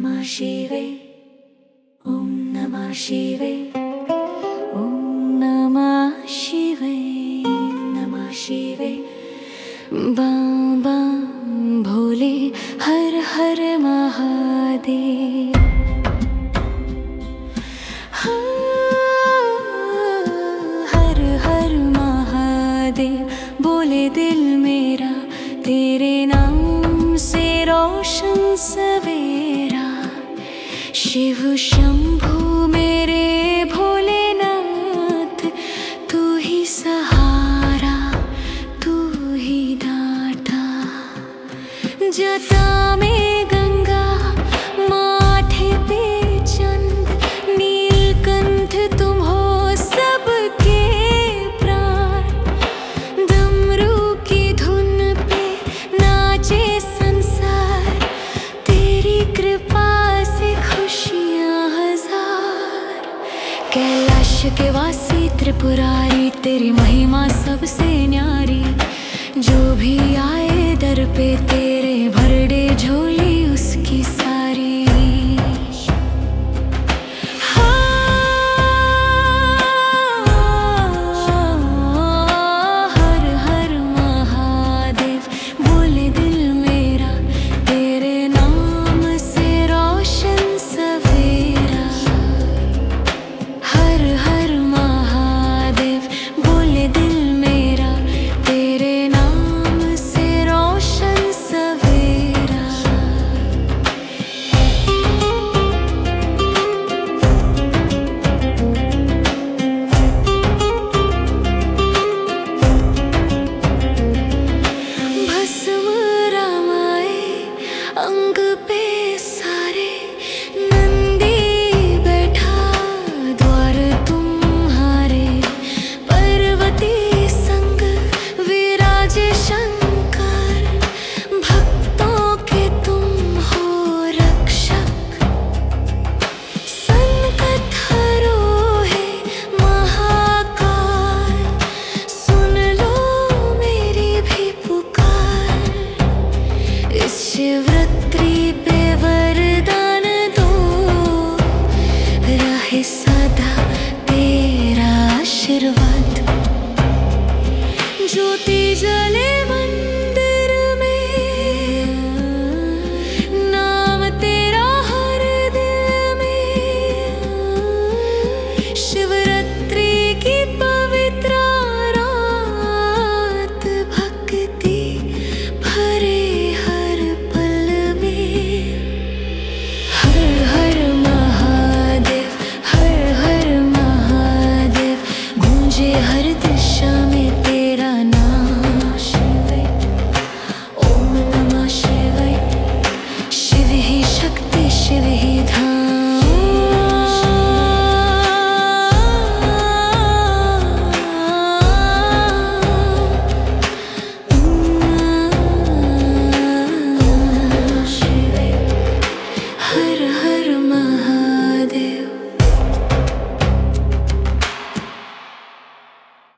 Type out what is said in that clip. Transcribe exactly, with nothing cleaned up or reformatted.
नमः शिवे, ओम नमः शिवे, ओम नमः शिवे, नमः शिवे। बाबा भोले हर हर महादेव। हर हर महादेव बोले दिल मेरा, तेरे नाम से रोशन सवेरा। शिव शंभु मेरे भोलेनाथ, तू ही सहारा, तू ही दाता। जटा में गंगा, माथे पे चंद, नीलकंठ तुम हो सबके प्राण। डमरू की धुन पे नाचे संसार, तेरी कृपा से खुशियाँ हजार। कैलाश के वासी त्रिपुरारी, तेरी महिमा सबसे न्यारी।